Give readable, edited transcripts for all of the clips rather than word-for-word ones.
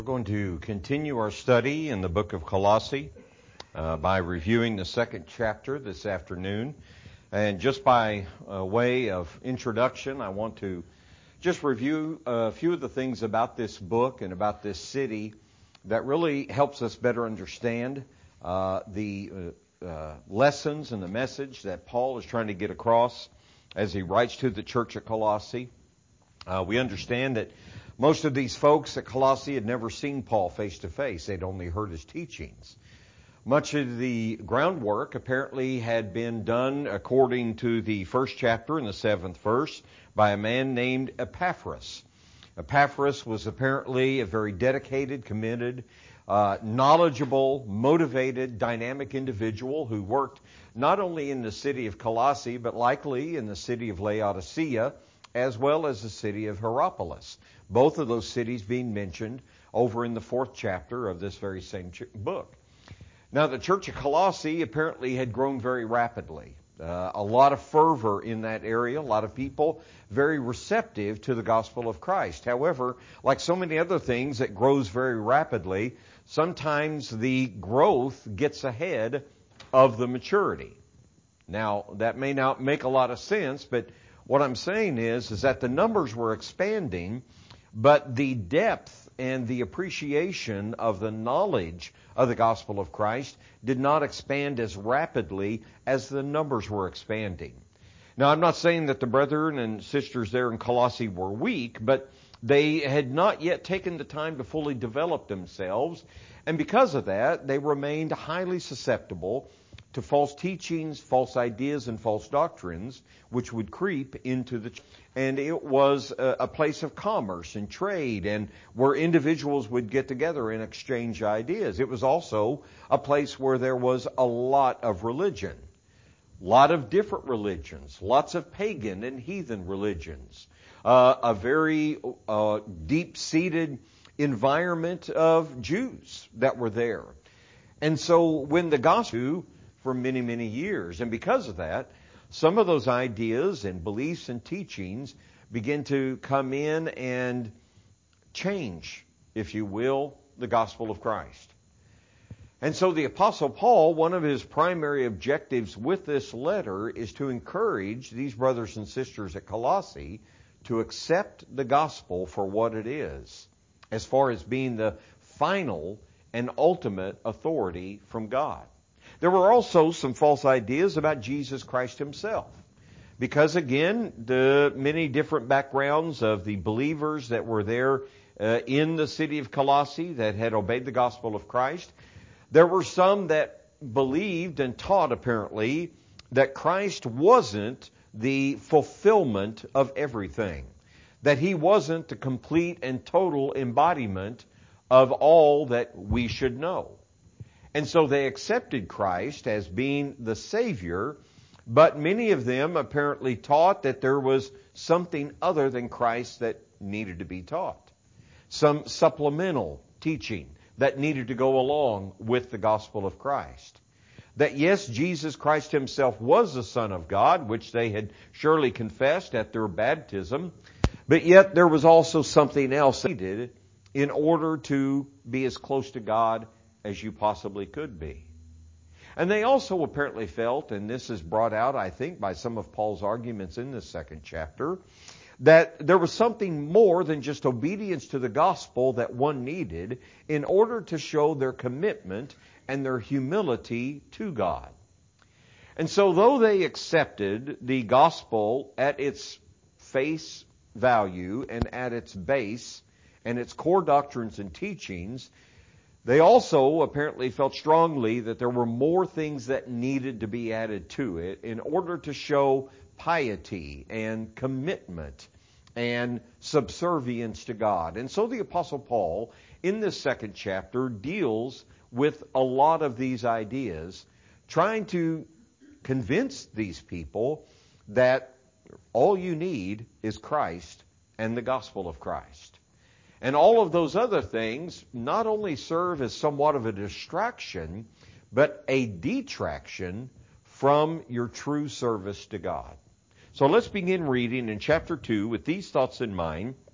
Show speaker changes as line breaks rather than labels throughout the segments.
We're going to continue our study in the book of Colossae by reviewing the second chapter this afternoon. And just by way of introduction, I want to just review a few of the things about this book and about this city that really helps us better understand the lessons and the message that Paul is trying to get across as he writes to the church at Colossae. We understand that most of these folks at Colossae had never seen Paul face to face. They'd only heard his teachings. Much of the groundwork apparently had been done according to the first chapter in the 7th verse by a man named Epaphras. Epaphras was apparently a very dedicated, committed, knowledgeable, motivated, dynamic individual who worked not only in the city of Colossae, but likely in the city of Laodicea, as well as the city of Hierapolis. Both of those cities being mentioned over in the 4th chapter of this very same book. Now, the church of Colossae apparently had grown very rapidly. A lot of fervor in that area, a lot of people very receptive to the gospel of Christ. However, like so many other things that grows very rapidly, sometimes the growth gets ahead of the maturity. Now, that may not make a lot of sense, but what I'm saying is that the numbers were expanding, but the depth and the appreciation of the knowledge of the gospel of Christ did not expand as rapidly as the numbers were expanding. Now, I'm not saying that the brethren and sisters there in Colossae were weak, but they had not yet taken the time to fully develop themselves, and because of that, they remained highly susceptible to false teachings, false ideas, and false doctrines, which would creep into the church. And it was a place of commerce and trade, and where individuals would get together and exchange ideas. It was also a place where there was a lot of religion, a lot of different religions, lots of pagan and heathen religions, a very deep-seated environment of Jews that were there. And so when the gospel for many, many years. And because of that, some of those ideas and beliefs and teachings begin to come in and change, if you will, the gospel of Christ. And so the Apostle Paul, one of his primary objectives with this letter is to encourage these brothers and sisters at Colossae to accept the gospel for what it is, as far as being the final and ultimate authority from God. There were also some false ideas about Jesus Christ himself. Because again, the many different backgrounds of the believers that were there in the city of Colossae that had obeyed the gospel of Christ, there were some that believed and taught apparently that Christ wasn't the fulfillment of everything. That he wasn't the complete and total embodiment of all that we should know. And so they accepted Christ as being the Savior, but many of them apparently taught that there was something other than Christ that needed to be taught. Some supplemental teaching that needed to go along with the gospel of Christ. That yes, Jesus Christ himself was the Son of God, which they had surely confessed at their baptism, but yet there was also something else needed in order to be as close to God as you possibly could be. And they also apparently felt, and this is brought out, I think, by some of Paul's arguments in this second chapter, that there was something more than just obedience to the gospel that one needed in order to show their commitment and their humility to God. And so though they accepted the gospel at its face value and at its base and its core doctrines and teachings, they also apparently felt strongly that there were more things that needed to be added to it in order to show piety and commitment and subservience to God. And so the Apostle Paul, in this second chapter, deals with a lot of these ideas, trying to convince these people that all you need is Christ and the gospel of Christ. And all of those other things not only serve as somewhat of a distraction, but a detraction from your true service to God. So let's begin reading in chapter 2 with these thoughts in mind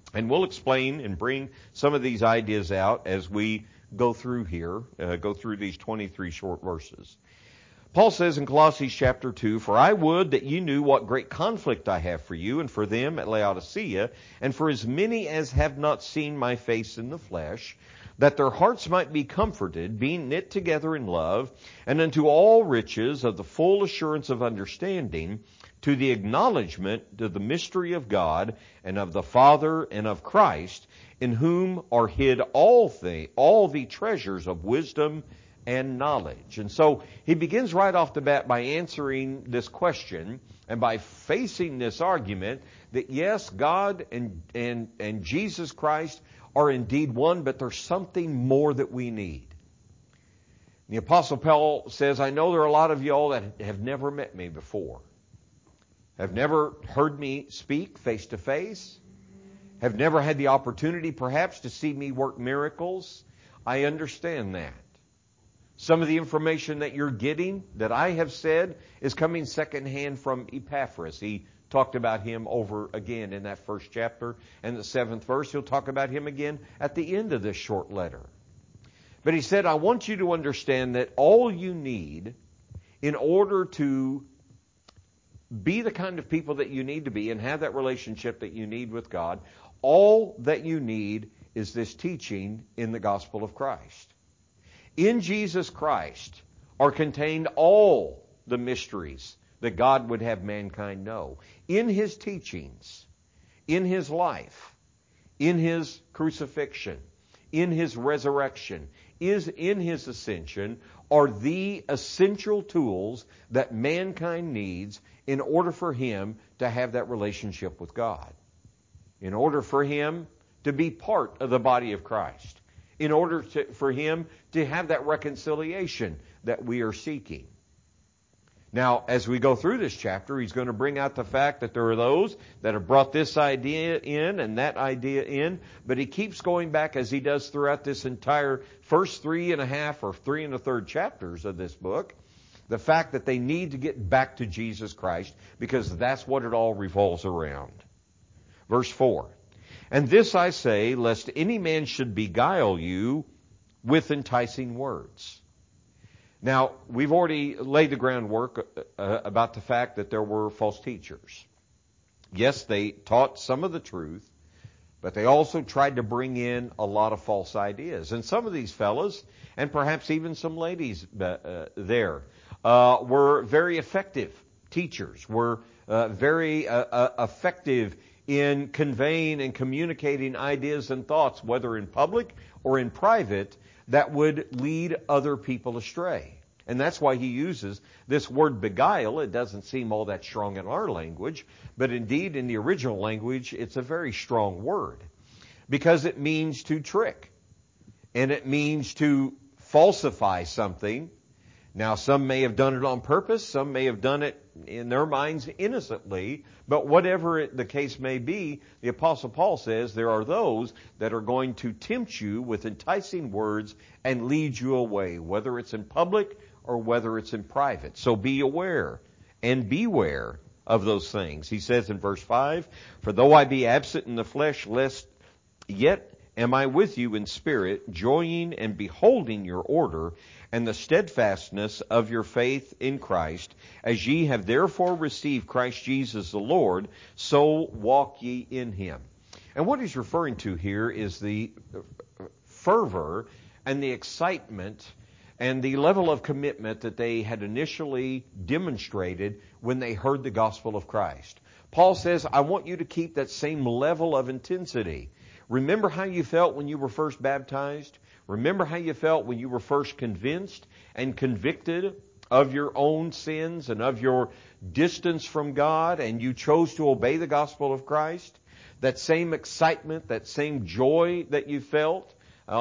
And we'll explain and bring some of these ideas out as we go through here, go through these 23 short verses. Paul says in Colossians chapter 2, "For I would that you knew what great conflict I have for you and for them at Laodicea, and for as many as have not seen my face in the flesh, that their hearts might be comforted, being knit together in love, and unto all riches of the full assurance of understanding, to the acknowledgement of the mystery of God, and of the Father, and of Christ, in whom are hid all the treasures of wisdom and knowledge." And so he begins right off the bat by answering this question and by facing this argument that yes, God and Jesus Christ are indeed one, but there's something more that we need. The Apostle Paul says, "I know there are a lot of y'all that have never met me before, have never heard me speak face to face, have never had the opportunity perhaps to see me work miracles. I understand that. Some of the information that you're getting that I have said is coming secondhand from Epaphras." He talked about him over again in that first chapter. And the 7th verse, he'll talk about him again at the end of this short letter. But he said, "I want you to understand that all you need in order to be the kind of people that you need to be and have that relationship that you need with God, all that you need is this teaching in the gospel of Christ. In Jesus Christ are contained all the mysteries that God would have mankind know. In His teachings, in His life, in His crucifixion, in His resurrection, in His ascension, are the essential tools that mankind needs in order for him to have that relationship with God, in order for him to be part of the body of Christ, in order for him to have that reconciliation that we are seeking. Now, as we go through this chapter, he's going to bring out the fact that there are those that have brought this idea in and that idea in, but he keeps going back, as he does throughout this entire first 3.5 or 3 1/3 chapters of this book, the fact that they need to get back to Jesus Christ, because that's what it all revolves around. Verse 4, "And this I say, lest any man should beguile you with enticing words." Now, we've already laid the groundwork about the fact that there were false teachers. Yes, they taught some of the truth, but they also tried to bring in a lot of false ideas. And some of these fellas, and perhaps even some ladies there, were very effective teachers, were very effective in conveying and communicating ideas and thoughts, whether in public or in private, that would lead other people astray. And that's why he uses this word beguile. It doesn't seem all that strong in our language, but indeed in the original language, it's a very strong word, because it means to trick, and it means to falsify something. Now, some may have done it on purpose, some may have done it in their minds innocently, but whatever the case may be, the Apostle Paul says there are those that are going to tempt you with enticing words and lead you away, whether it's in public or whether it's in private. So be aware and beware of those things. He says in verse 5, "For though I be absent in the flesh, yet am I with you in spirit, joying and beholding your order and the steadfastness of your faith in Christ. As ye have therefore received Christ Jesus the Lord, so walk ye in him." And what he's referring to here is the fervor and the excitement and the level of commitment that they had initially demonstrated when they heard the gospel of Christ. Paul says, I want you to keep that same level of intensity. Remember how you felt when you were first baptized? Remember how you felt when you were first convinced and convicted of your own sins and of your distance from God, and you chose to obey the gospel of Christ? That same excitement, that same joy that you felt?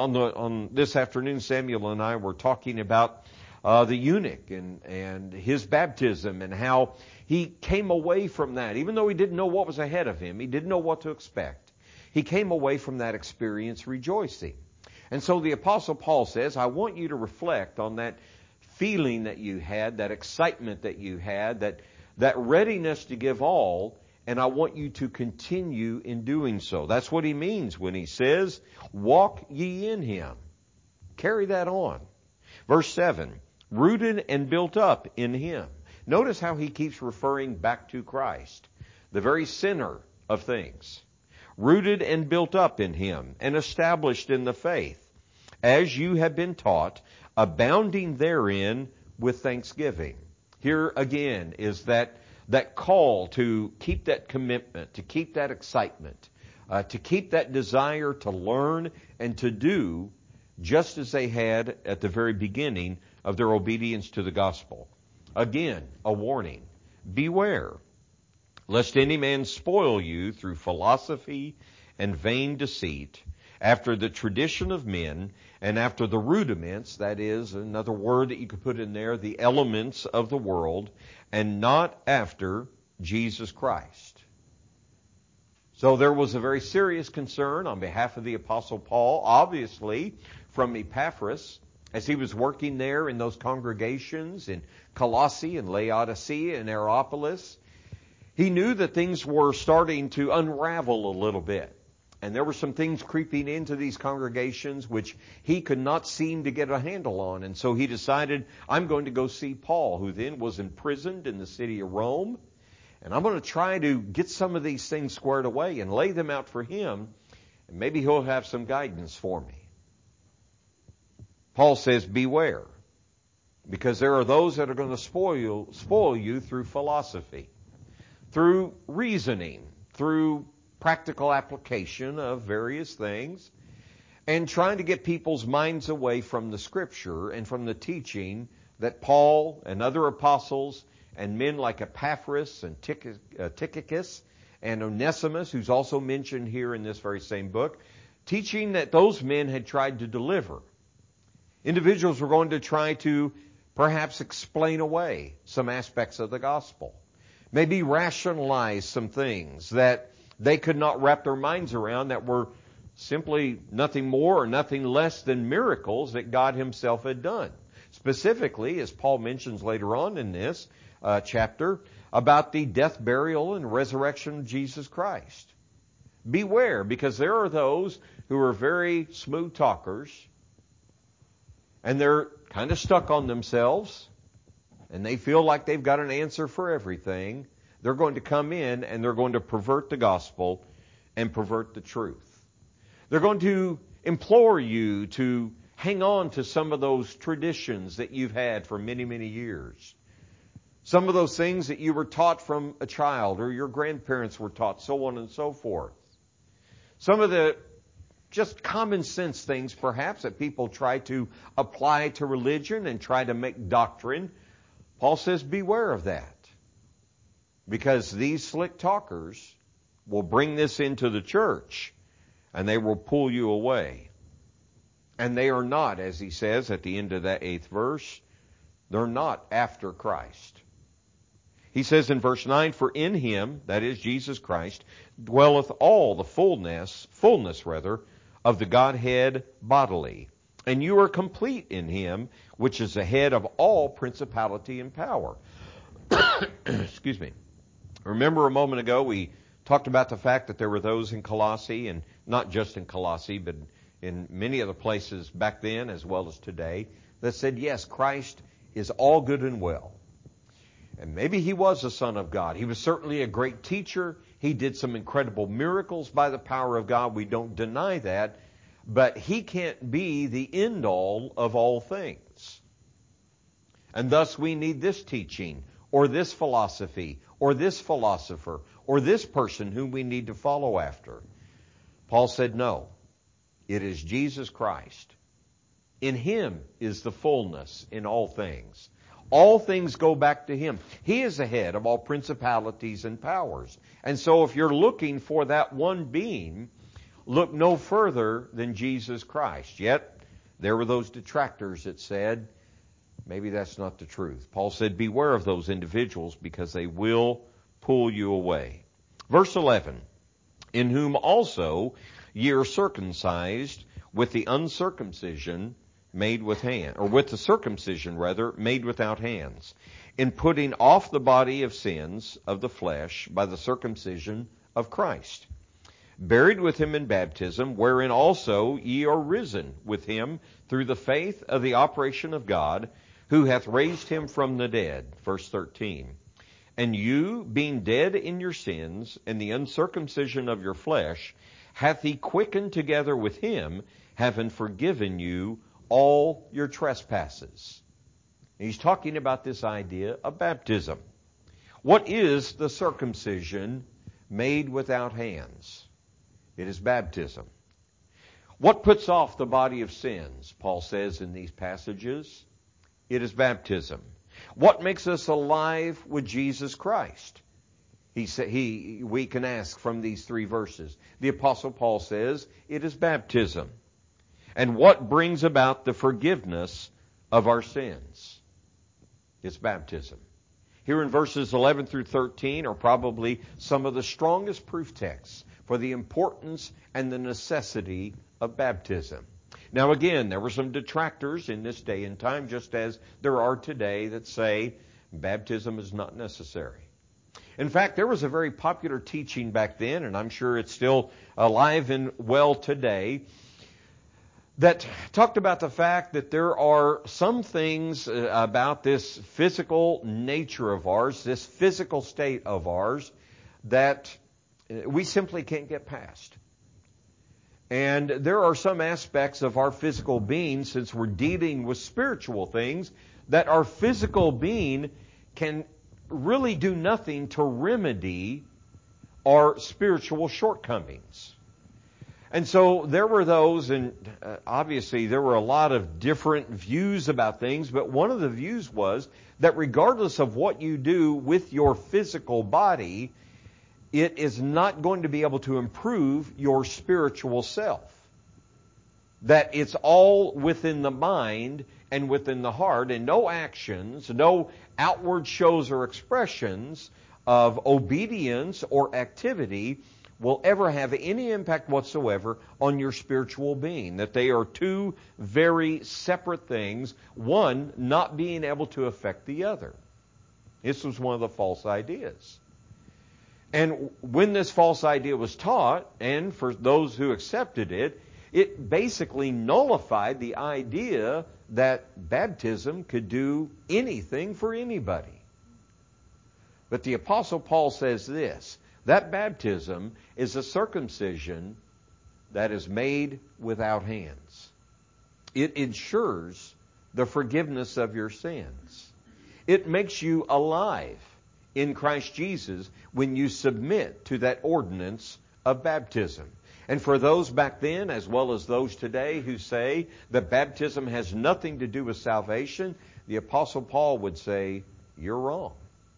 On this afternoon, Samuel and I were talking about the eunuch and his baptism, and how he came away from that. Even though he didn't know what was ahead of him, he didn't know what to expect, he came away from that experience rejoicing. And so the Apostle Paul says, I want you to reflect on that feeling that you had, that excitement that you had, that readiness to give all, and I want you to continue in doing so. That's what he means when he says, walk ye in him. Carry that on. Verse 7, rooted and built up in him. Notice how he keeps referring back to Christ, the very center of things. Rooted and built up in him, and established in the faith, as you have been taught, abounding therein with thanksgiving. Here again is that call to keep that commitment, to keep that excitement, to keep that desire to learn and to do just as they had at the very beginning of their obedience to the gospel. Again, a warning. Beware, lest any man spoil you through philosophy and vain deceit, after the tradition of men, and after the rudiments, that is, another word that you could put in there, the elements of the world, and not after Jesus Christ. So there was a very serious concern on behalf of the Apostle Paul, obviously from Epaphras, as he was working there in those congregations in Colossae and Laodicea and Hierapolis. He knew that things were starting to unravel a little bit. And there were some things creeping into these congregations which he could not seem to get a handle on. And so he decided, I'm going to go see Paul, who then was imprisoned in the city of Rome. And I'm going to try to get some of these things squared away and lay them out for him. And maybe he'll have some guidance for me. Paul says, beware. Because there are those that are going to spoil you through philosophy, through reasoning, through practical application of various things, and trying to get people's minds away from the Scripture and from the teaching that Paul and other apostles and men like Epaphras and Tychicus and Onesimus, who's also mentioned here in this very same book, teaching that those men had tried to deliver. Individuals were going to try to perhaps explain away some aspects of the gospel, maybe rationalize some things that they could not wrap their minds around, that were simply nothing more or nothing less than miracles that God himself had done. Specifically, as Paul mentions later on in this chapter, about the death, burial, and resurrection of Jesus Christ. Beware, because there are those who are very smooth talkers, and they're kind of stuck on themselves, and they feel like they've got an answer for everything. They're going to come in and they're going to pervert the gospel and pervert the truth. They're going to implore you to hang on to some of those traditions that you've had for many, many years. Some of those things that you were taught from a child or your grandparents were taught, so on and so forth. Some of the just common sense things, perhaps, that people try to apply to religion and try to make doctrine. Paul says, beware of that. Because these slick talkers will bring this into the church and they will pull you away. And they are not, as he says at the end of that 8th verse, they're not after Christ. He says in verse 9, for in him, that is Jesus Christ, dwelleth all the fullness of the Godhead bodily. And you are complete in him, which is the head of all principality and power. Excuse me. Remember a moment ago we talked about the fact that there were those in Colossae, and not just in Colossae, but in many other places back then as well as today, that said, yes, Christ is all good and well. And maybe he was the Son of God. He was certainly a great teacher. He did some incredible miracles by the power of God. We don't deny that. But he can't be the end all of all things. And thus we need this teaching, or this philosophy, or this philosopher, or this person whom we need to follow after. Paul said, no, it is Jesus Christ. In him is the fullness in all things. All things go back to him. He is the head of all principalities and powers. And so if you're looking for that one being, look no further than Jesus Christ. Yet, there were those detractors that said, maybe that's not the truth. Paul said, beware of those individuals because they will pull you away. Verse 11, in whom also ye are circumcised with the uncircumcision made with hand, or with the circumcision rather, made without hands, in putting off the body of sins of the flesh by the circumcision of Christ, buried with him in baptism, wherein also ye are risen with him through the faith of the operation of God, who hath raised him from the dead. Verse 13. And you, being dead in your sins and the uncircumcision of your flesh, hath he quickened together with him, having forgiven you all your trespasses. He's talking about this idea of baptism. What is the circumcision made without hands? It is baptism. What puts off the body of sins, Paul says in these passages? It is baptism. What makes us alive with Jesus Christ? We can ask from these three verses. The Apostle Paul says it is baptism. And what brings about the forgiveness of our sins? It's baptism. Here in verses 11 through 13 are probably some of the strongest proof texts for the importance and the necessity of baptism. Now again, there were some detractors in this day and time, just as there are today, that say baptism is not necessary. In fact, there was a very popular teaching back then, and I'm sure it's still alive and well today, that talked about the fact that there are some things about this physical nature of ours, this physical state of ours, that we simply can't get past. And there are some aspects of our physical being, since we're dealing with spiritual things, that our physical being can really do nothing to remedy our spiritual shortcomings. And so there were those, and obviously there were a lot of different views about things, but one of the views was that regardless of what you do with your physical body, it is not going to be able to improve your spiritual self. That it's all within the mind and within the heart, and no actions, no outward shows or expressions of obedience or activity will ever have any impact whatsoever on your spiritual being. That they are two very separate things, one not being able to affect the other. This was one of the false ideas. And when this false idea was taught, and for those who accepted it, it basically nullified the idea that baptism could do anything for anybody. But the Apostle Paul says this, that baptism is a circumcision that is made without hands. It ensures the forgiveness of your sins. It makes you alive in Christ Jesus when you submit to that ordinance of baptism. And for those back then, as well as those today who say that baptism has nothing to do with salvation, the Apostle Paul would say, you're wrong.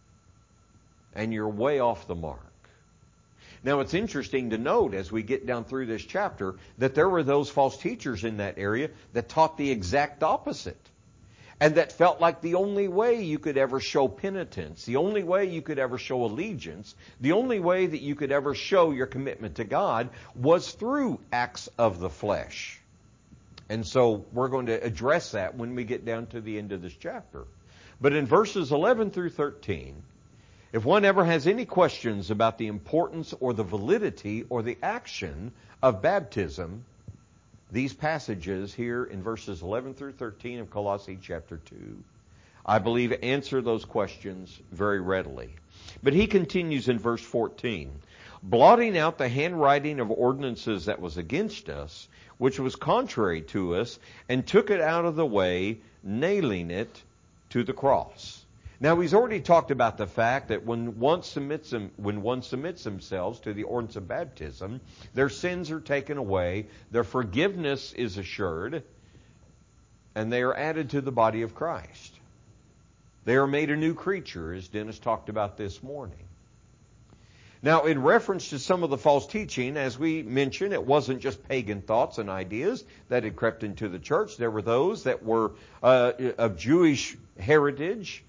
And you're way off the mark. Now it's interesting to note as we get down through this chapter that there were those false teachers in that area that taught the exact opposite. And that felt like the only way you could ever show penitence, the only way you could ever show allegiance, the only way that you could ever show your commitment to God was through acts of the flesh. And so we're going to address that when we get down to the end of this chapter. But in verses 11 through 13, if one ever has any questions about the importance or the validity or the action of baptism, these passages here in verses 11 through 13 of Colossae chapter 2, I believe answer those questions very readily. But he continues in verse 14, blotting out the handwriting of ordinances that was against us, which was contrary to us, and took it out of the way, nailing it to the cross. Now he's already talked about the fact that when one submits themselves to the ordinance of baptism, their sins are taken away, their forgiveness is assured, and they are added to the body of Christ. They are made a new creature, as Dennis talked about this morning. Now, in reference to some of the false teaching, as we mentioned, it wasn't just pagan thoughts and ideas that had crept into the church. There were those that were of Jewish heritage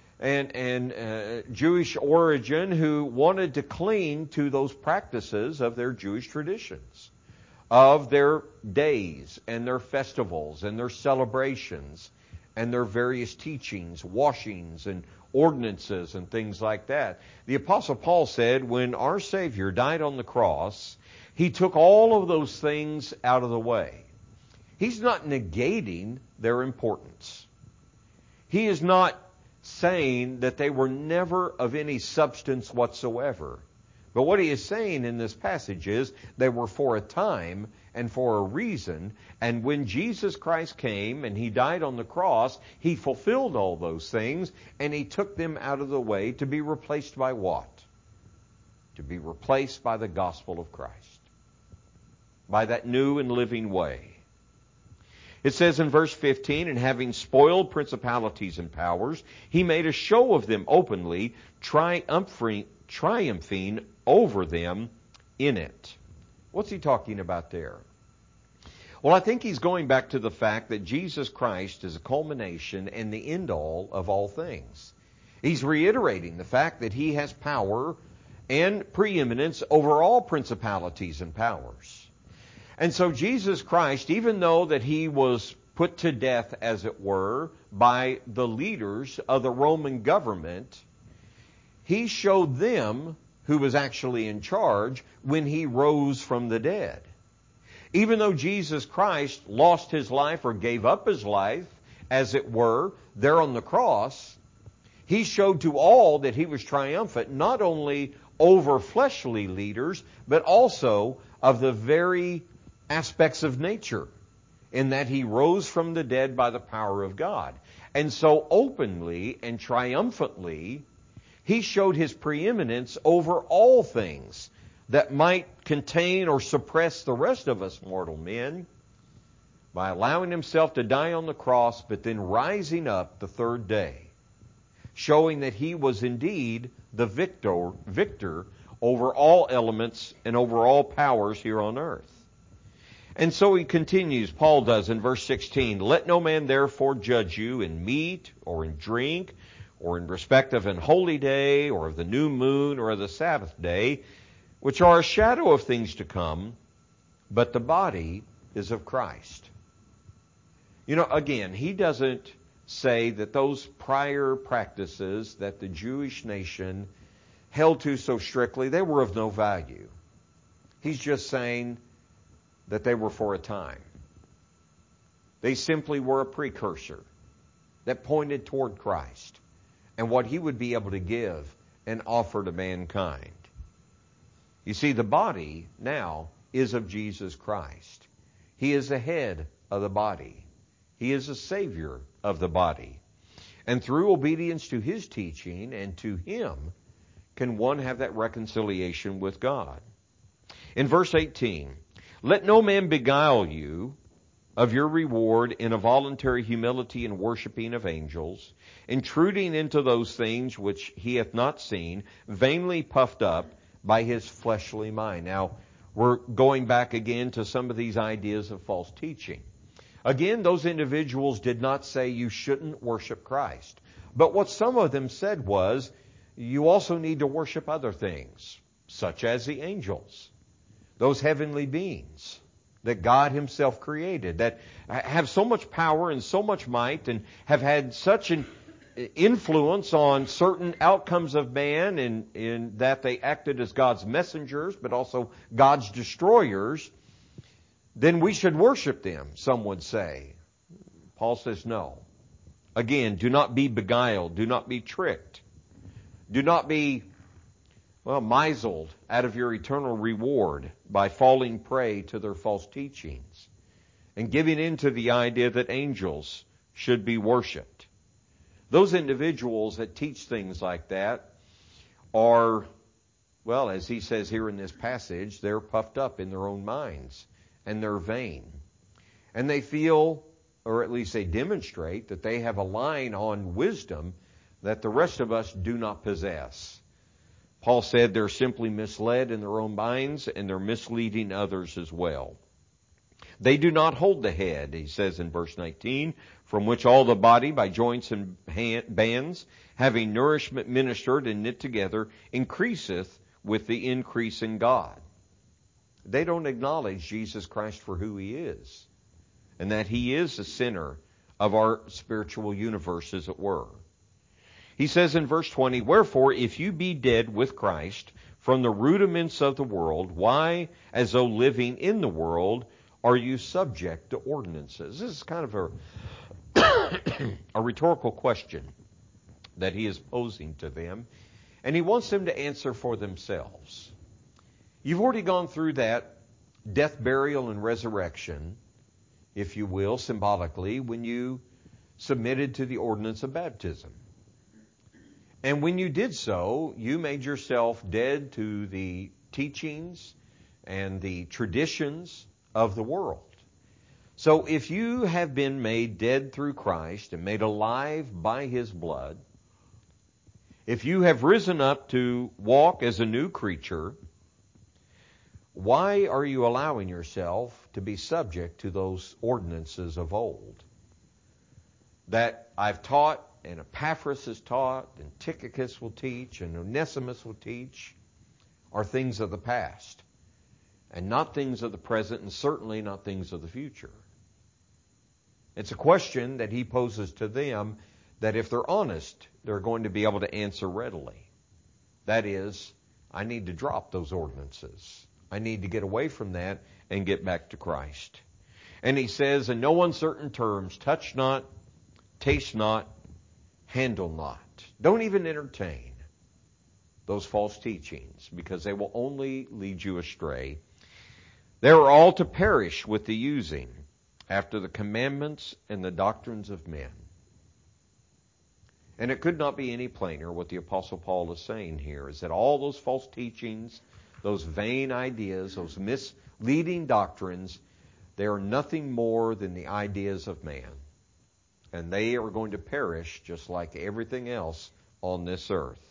and Jewish origin who wanted to cling to those practices of their Jewish traditions. of their days and their festivals and their celebrations and their various teachings, washings and ordinances and things like that. The Apostle Paul said when our Savior died on the cross, He took all of those things out of the way. He's not negating their importance. He is not saying that they were never of any substance whatsoever. But what he is saying in this passage is they were for a time and for a reason, and when Jesus Christ came and He died on the cross, He fulfilled all those things, and He took them out of the way to be replaced by what? To be replaced by the gospel of Christ, by that new and living way. It says in verse 15, and having spoiled principalities and powers, He made a show of them openly, triumphing over them in it. What's he talking about there? Well, I think he's going back to the fact that Jesus Christ is a culmination and the end all things. He's reiterating the fact that He has power and preeminence over all principalities and powers. And so Jesus Christ, even though that He was put to death, as it were, by the leaders of the Roman government, He showed them who was actually in charge when He rose from the dead. Even though Jesus Christ lost His life or gave up His life, as it were, there on the cross, He showed to all that He was triumphant, not only over fleshly leaders, but also of the very aspects of nature, in that He rose from the dead by the power of God. And so openly and triumphantly, He showed His preeminence over all things that might contain or suppress the rest of us mortal men by allowing Himself to die on the cross, but then rising up the third day, showing that He was indeed the victor over all elements and over all powers here on earth. And so he continues, Paul does in verse 16, let no man therefore judge you in meat or in drink, or in respect of an holy day, or of the new moon, or of the Sabbath day, which are a shadow of things to come, but the body is of Christ. You know, again, he doesn't say that those prior practices that the Jewish nation held to so strictly, they were of no value. He's just saying that they were for a time. They simply were a precursor that pointed toward Christ and what He would be able to give and offer to mankind. You see, the body now is of Jesus Christ. He is the head of the body. He is the Savior of the body. And through obedience to His teaching and to Him, can one have that reconciliation with God. In verse 18, let no man beguile you of your reward in a voluntary humility and worshiping of angels, intruding into those things which he hath not seen, vainly puffed up by his fleshly mind. Now, we're going back again to some of these ideas of false teaching. Again, those individuals did not say you shouldn't worship Christ. But what some of them said was, you also need to worship other things, such as the angels, those heavenly beings that God Himself created, that have so much power and so much might and have had such an influence on certain outcomes of man in that they acted as God's messengers, but also God's destroyers, then we should worship them, some would say. Paul says no. Again, do not be beguiled. Do not be tricked. Do not be misled out of your eternal reward by falling prey to their false teachings and giving in to the idea that angels should be worshipped. Those individuals that teach things like that are, well, as he says here in this passage, they're puffed up in their own minds and they're vain. And they feel, or at least they demonstrate, that they have a line on wisdom that the rest of us do not possess. Paul said they're simply misled in their own minds and they're misleading others as well. They do not hold the head, he says in verse 19, from which all the body by joints and bands, having nourishment ministered and knit together, increaseth with the increase in God. they don't acknowledge Jesus Christ for who He is, and that He is the center of our spiritual universe, as it were. He says in verse 20, "Wherefore, if you be dead with Christ from the rudiments of the world, why, as though living in the world, are you subject to ordinances?" This is kind of a rhetorical question that he is posing to them, and he wants them to answer for themselves. You've already gone through that death, burial, and resurrection, if you will, symbolically, when you submitted to the ordinance of baptism. And when you did so, you made yourself dead to the teachings and the traditions of the world. So if you have been made dead through Christ and made alive by His blood, if you have risen up to walk as a new creature, why are you allowing yourself to be subject to those ordinances of old that I've taught, and Epaphras has taught, and Tychicus will teach, and Onesimus will teach, are things of the past, and not things of the present, and certainly not things of the future? It's a question that he poses to them that, if they're honest, they're going to be able to answer readily. That is, I need to drop those ordinances. I need to get away from that and get back to Christ. And he says, in no uncertain terms, touch not, taste not, handle not. Don't even entertain those false teachings, because they will only lead you astray. They are all to perish with the using, after the commandments and the doctrines of men. And it could not be any plainer what the Apostle Paul is saying here, is that all those false teachings, those vain ideas, those misleading doctrines, they are nothing more than the ideas of man. And they are going to perish just like everything else on this earth.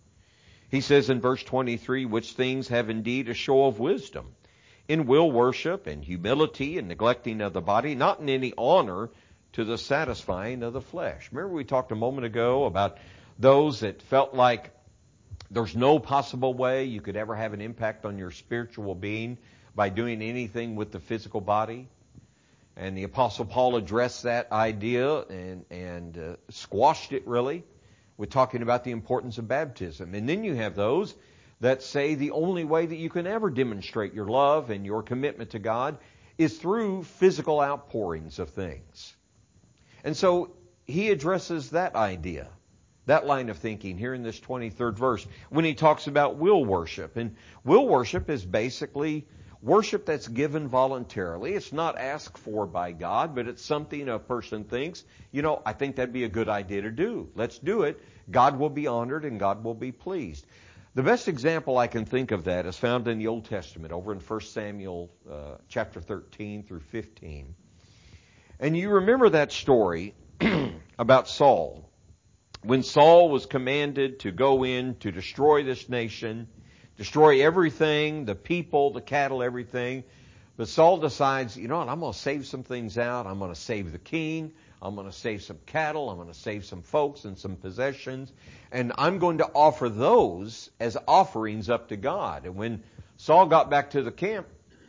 He says in verse 23, "Which things have indeed a show of wisdom, in will worship and humility and neglecting of the body, not in any honor to the satisfying of the flesh." Remember we talked a moment ago about those that felt like there's no possible way you could ever have an impact on your spiritual being by doing anything with the physical body? And the Apostle Paul addressed that idea and squashed it, really, with talking about the importance of baptism. And then you have those that say the only way that you can ever demonstrate your love and your commitment to God is through physical outpourings of things. And so he addresses that idea, that line of thinking here in this 23rd verse when he talks about will worship. And will worship is basically worship that's given voluntarily. It's not asked for by God, but it's something a person thinks, I think that'd be a good idea to do. Let's do it. God will be honored and God will be pleased. The best example I can think of that is found in the Old Testament, over in 1 Samuel chapter 13 through 15. And you remember that story about Saul. When Saul was commanded to go in to destroy this nation, destroy everything, the people, the cattle, everything. But Saul decides, I'm going to save some things out. I'm going to save the king. I'm going to save some cattle. I'm going to save some folks and some possessions. And I'm going to offer those as offerings up to God. And when Saul got back to the camp,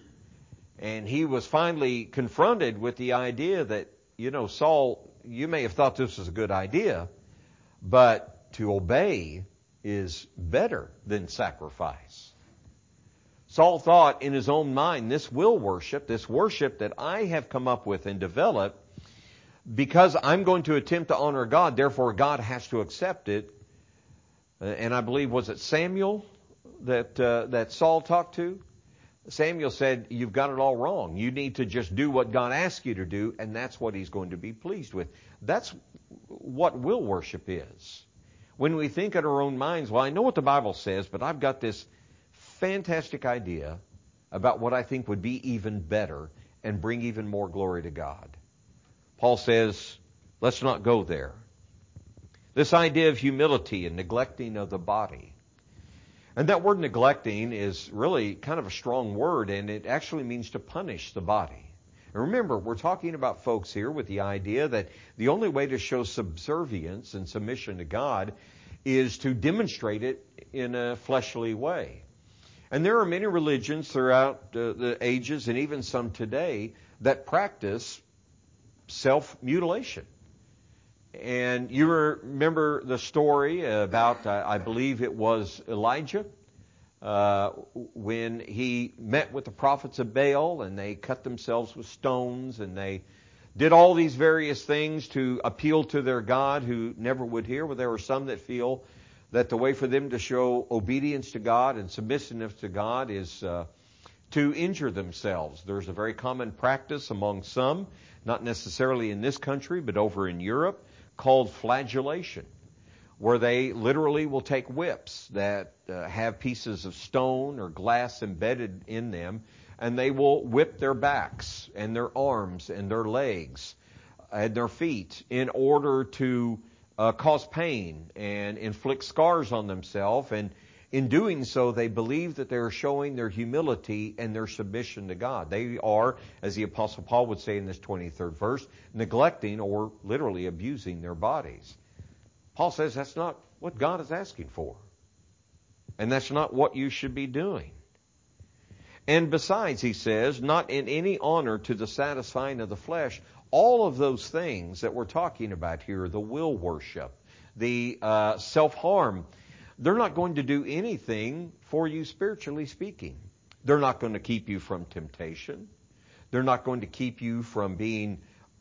and he was finally confronted with the idea that, Saul, you may have thought this was a good idea, but to obey is better than sacrifice. Saul thought in his own mind, this will worship, this worship that I have come up with and developed, because I'm going to attempt to honor God, therefore God has to accept it. And I believe, was it Samuel that Saul talked to? Samuel said, you've got it all wrong. You need to just do what God asks you to do, and that's what He's going to be pleased with. That's what will worship is. When we think in our own minds, well, I know what the Bible says, but I've got this fantastic idea about what I think would be even better and bring even more glory to God. Paul says, let's not go there. This idea of humility and neglecting of the body. And that word neglecting is really kind of a strong word, and it actually means to punish the body. And remember, we're talking about folks here with the idea that the only way to show subservience and submission to God is to demonstrate it in a fleshly way. And there are many religions throughout the ages, and even some today, that practice self-mutilation. And you remember the story about, I believe it was Elijah, when he met with the prophets of Baal, and they cut themselves with stones, and they did all these various things to appeal to their God who never would hear. Well, there were some that feel that the way for them to show obedience to God and submissiveness to God is to injure themselves. There's a very common practice among some, not necessarily in this country, but over in Europe, called flagellation, where they literally will take whips that have pieces of stone or glass embedded in them, and they will whip their backs and their arms and their legs and their feet in order to cause pain and inflict scars on themselves. And in doing so, they believe that they're showing their humility and their submission to God. They are, as the Apostle Paul would say in this 23rd verse, neglecting or literally abusing their bodies. Paul says that's not what God is asking for. And that's not what you should be doing. And besides, he says, not in any honor to the satisfying of the flesh. All of those things that we're talking about here, the will worship, the self-harm, they're not going to do anything for you spiritually speaking. They're not going to keep you from temptation. They're not going to keep you from being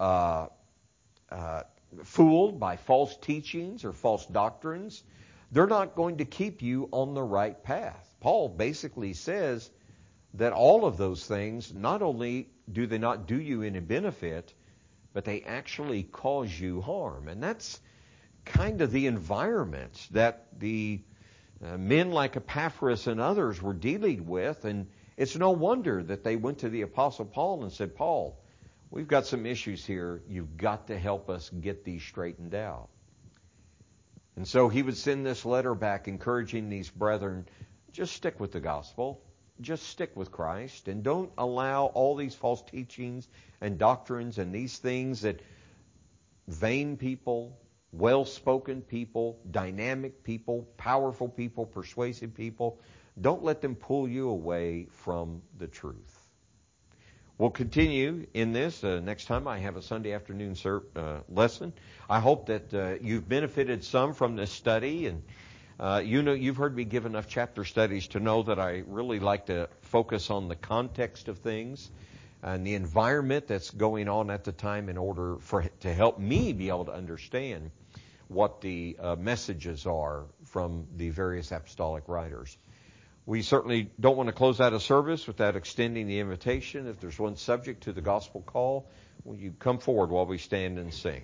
fooled by false teachings or false doctrines. They're not going to keep you on the right path. Paul basically says that all of those things, not only do they not do you any benefit, but they actually cause you harm. And that's kind of the environment that the men like Epaphras and others were dealing with. And it's no wonder that they went to the Apostle Paul and said, Paul, we've got some issues here. You've got to help us get these straightened out. And so he would send this letter back encouraging these brethren, just stick with the gospel. Just stick with Christ and don't allow all these false teachings and doctrines and these things that vain people, well-spoken people, dynamic people, powerful people, persuasive people, don't let them pull you away from the truth. We'll continue in this next time I have a Sunday afternoon lesson. I hope that you've benefited some from this study, and you've heard me give enough chapter studies to know that I really like to focus on the context of things and the environment that's going on at the time in order to help me be able to understand what the messages are from the various apostolic writers. We certainly don't want to close out a service without extending the invitation. If there's one subject to the gospel call, will you come forward while we stand and sing?